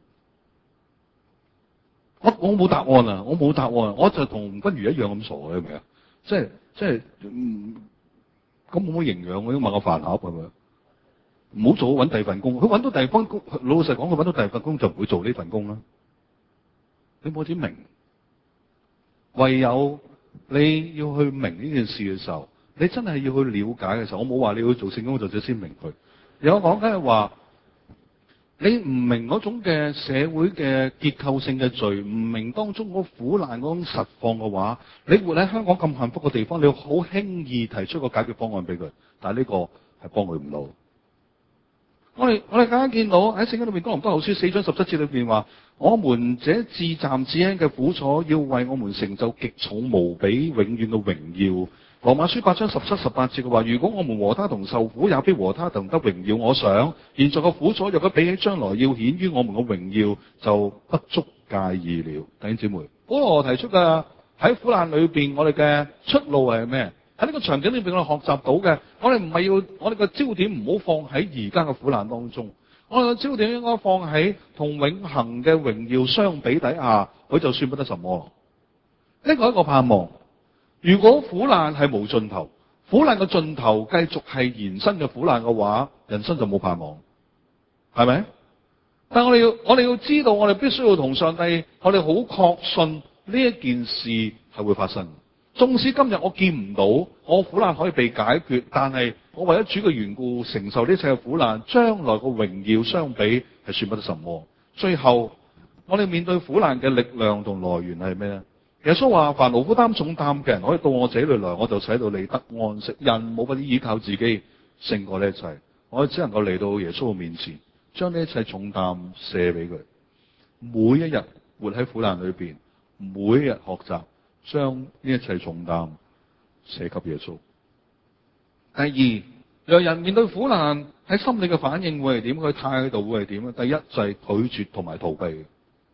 Speaker 1: 我冇答案啊！我冇答案，我就同吳君如一樣咁傻嘅，明唔明啊？即係咁冇乜營養，我應該買個飯盒係咪？唔好做，揾第二份工。佢揾到第二份工，老實講，佢揾到第二份工就唔會做呢份工啦。你冇點明？唯有你要去明呢件事嘅時候，你真係要去了解嘅時候，我冇話你要做性工作者先明佢。有講緊係話，你唔明嗰種嘅社會嘅結構性嘅罪，唔明當中嗰苦難嗰種實況嘅話，你活喺香港咁幸福嘅地方，你好輕易提出個解決方案俾佢，但係呢個係幫佢唔到。我哋更加見到喺聖經裏面，哥林多後書4章17節裏邊話：我們這至暫至輕嘅苦楚，要為我們成就極重無比永遠嘅榮耀。羅馬書8章17、18節嘅話：如果我們和他同受苦，也必和他同得榮耀。我想現在嘅苦楚，若果比起將來要顯於我們嘅榮耀，就不足介意了。弟兄姊妹，保羅提出嘅喺苦難裏邊，我哋嘅出路係咩？喺呢個場景裏邊，我哋學習到嘅，我哋唔係要我哋嘅焦點唔好放喺而家嘅苦難當中，我哋嘅焦點應該放喺同永恆嘅榮耀相比底下，佢就算不得什麼。呢個係一個盼望。如果苦難係無盡頭，苦難嘅盡頭繼續係延伸嘅苦難嘅話，人生就冇盼望，係咪？但係我哋要知道，我哋必須要同上帝，我哋好確信呢一件事係會發生。縱使今日我見唔到我苦難可以被解決，但係我為咗主嘅緣故承受呢一切嘅苦難，將來個榮耀相比係算不得什麼。最後我哋面對苦難嘅力量同來源係咩咧？耶穌話：凡勞苦擔重擔嘅人，可以到我這裏來，我就使到你得安息。人冇法子依靠自己勝過呢一切，我哋只能夠嚟到耶穌嘅面前，將呢一切重擔卸俾佢。每一日活喺苦難裏邊，每一日學習將呢一切重擔寫給耶穌。第二，讓人面對苦難喺心理嘅反應會係點？佢態度會係點咧？第一就係拒絕同埋逃避。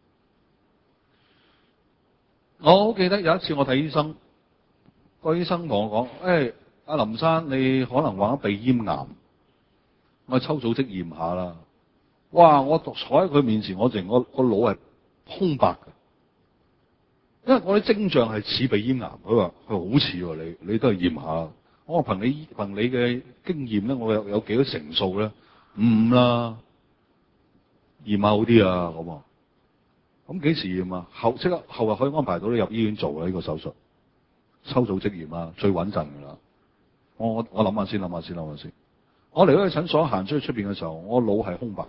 Speaker 1: 我好記得有一次我睇醫生，個醫生同我講：阿林生，你可能患咗鼻咽癌，我抽組織驗下啦。哇！我坐喺佢面前，我淨個腦係空白嘅，因為我啲徵象係似鼻咽癌。佢話好似喎，你都係驗下。我話憑你嘅經驗咧，我有幾多成數咧？5啦，驗下好啲啊咁啊。咁幾時驗啊？即刻後日可以安排到你入醫院做啊呢個手術。 抽組織炎啊，最穩陣㗎啦。我諗下先。我嚟咗去診所行出去出邊嘅時候，我腦係空白。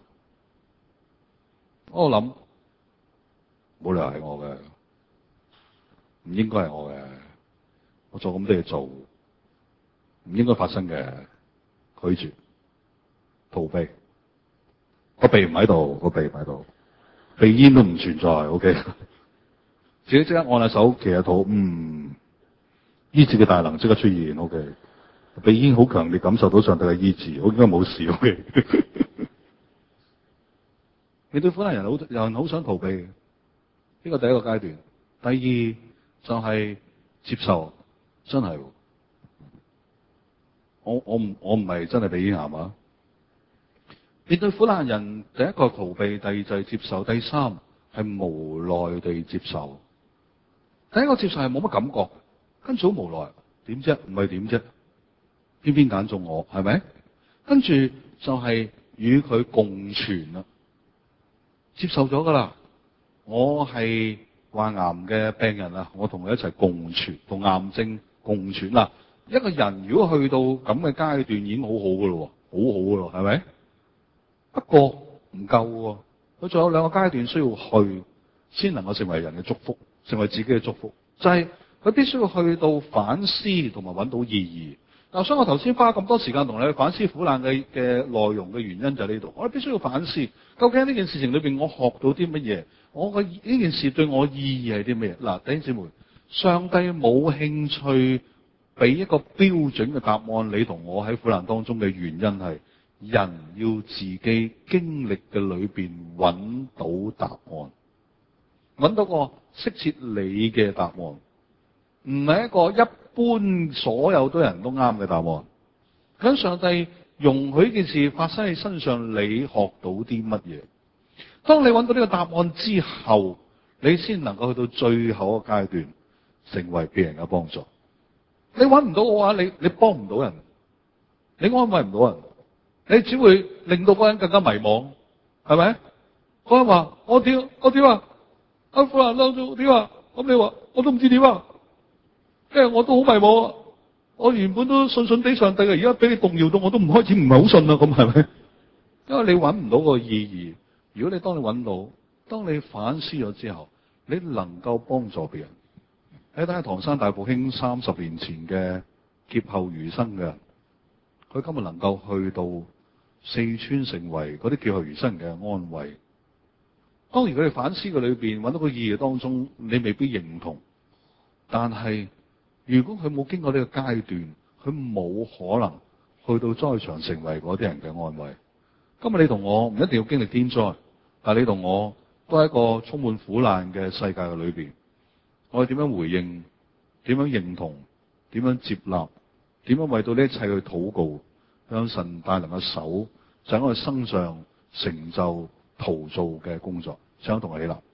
Speaker 1: 我諗冇理由係我嘅，唔應該係我嘅。我做咁多嘢做，唔應該發生嘅，拒絕、逃避。個鼻唔喺度，鼻煙都唔存在。OK， 自己即刻按下手，祈下禱，醫治嘅大能即刻出現。OK， 鼻煙好強烈感受到上帝嘅醫治，我應該冇事。OK， 面對苦難，有人好想逃避，呢個第一個階段。第二就係接受，真係，我唔係真係鼻咽癌啊！面對苦難人，第一個逃避，第二就係接受，第三係無奈地接受。第一個接受係冇乜感覺，跟住好無奈，點啫？唔係點啫？偏偏揀中我，係咪？跟住就係與佢共存啦，接受咗噶啦。我係患癌嘅病人啊，我同佢一齊共存，同癌症共存啦。一個人如果去到咁嘅階段，已經好好噶咯，好好噶咯，係咪？不過唔夠喎，佢仲有兩個階段需要去，先能夠成為人嘅祝福，成為自己嘅祝福。就係佢必須要去到反思同埋揾到意義。嗱，所以我頭先花咁多時間同你去反思苦難嘅內容嘅原因就喺呢度。我哋必須要反思，究竟呢件事情裏邊我學到啲乜嘢？我嘅呢件事對我意義係啲咩？嗱，弟兄姊妹，上帝冇興趣俾一個標準嘅答案，你同我喺苦難當中嘅原因係人要自己經歷嘅裏邊揾到答案，揾到個適切你嘅答案，唔係一個一般所有多人都啱嘅答案。咁上帝容許件事發生喺身上，你學到啲乜嘢？當你揾到呢個答案之後，你先能夠去到最後一個階段，成為別人嘅幫助。你揾唔到嘅話，你幫唔到人，你安慰唔到人，你只會令到嗰人更加迷茫，係咪？嗰人話我點啊？阿苦難當中點啊？咁你話我都唔知點啊？因為我都好迷茫啊！我原本都信地上帝嘅，而家俾你動搖到，我都唔開始唔係好信啦。咁係咪？因為你揾唔到個意義。如果你當你揾到，當你反思咗之後，你能夠幫助別人。你睇下唐山大復興30年前嘅劫後餘生嘅，佢今日能夠去到四川，成為嗰啲劫後餘生嘅安慰。當然佢哋反思嘅裏邊揾到個意義當中，你未必認同，但係如果佢冇經過呢個階段，佢冇可能去到災場成為嗰啲人嘅安慰。今日你同我唔一定要經歷天災，但係你同我都喺一個充滿苦難嘅世界嘅裏邊，我哋點樣回應？點樣認同？點樣接納？點樣為到呢一切去禱告？向神大能嘅手就喺我哋身上成就陶造嘅工作，想同我起立。